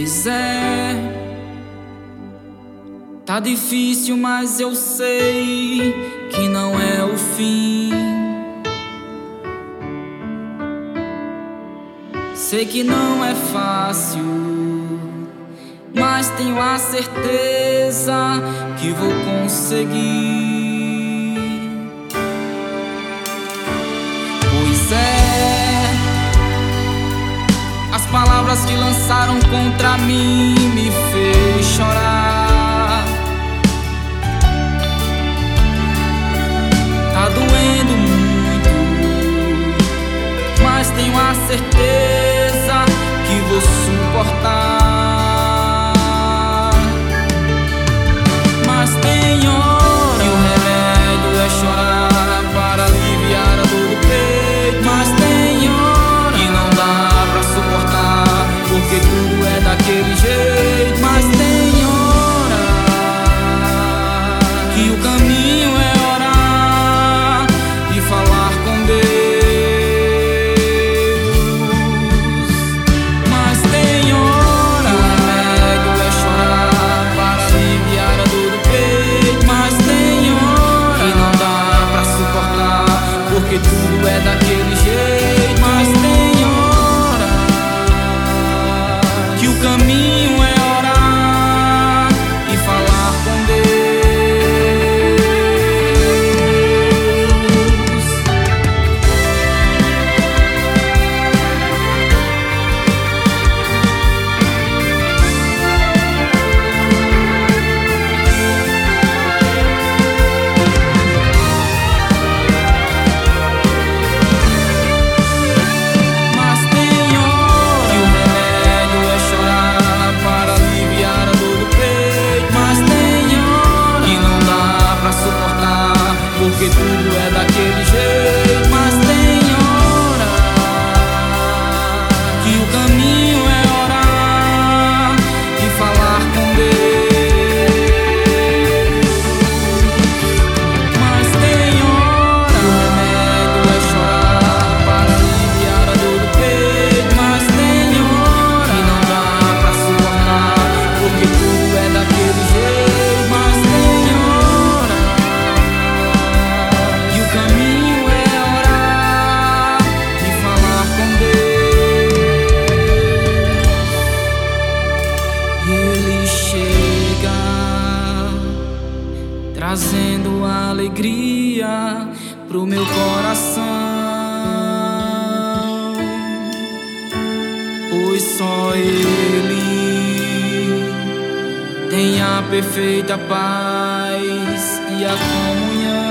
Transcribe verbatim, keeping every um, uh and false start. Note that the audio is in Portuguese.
Pois é, tá difícil, mas eu sei que não é o fim. Sei que não é fácil, mas tenho a certeza que vou conseguir. Pois é, as palavras que lançaram contra mim me fez chorar. Tá doendo muito, mas tenho a certeza que vou suportar. Mas tem hora que o remédio é chorar para aliviar a dor do peito. Mas tem hora que não dá pra suportar, porque tudo é daquele jeito. Mas tem hora que o caminho é orar e falar com Deus. Mas tem hora que o remédio é chorar para aliviar a dor do peito. Mas tem hora que não dá pra suportar, porque tudo é daquele jeito. Mas tem hora que o caminho é orar e falar com Deus. Mas tem hora que o remédio é chorar para aliviar a dor do peito. Mas tem hora que não dá pra suportar, porque tudo é daquele jeito. Mas tem hora que o caminho é orar e falar com Deus. Mas tem hora que o remédio é chorar para aliviar a dor do peito. Mas tem hora que não dá pra suportar, porque tudo é daquele jeito. Mas tem hora que o caminho é orar e falar com Deus. E Ele chega trazendo alegria pro meu coração, pois só Ele tem a perfeita paz e a comunhão.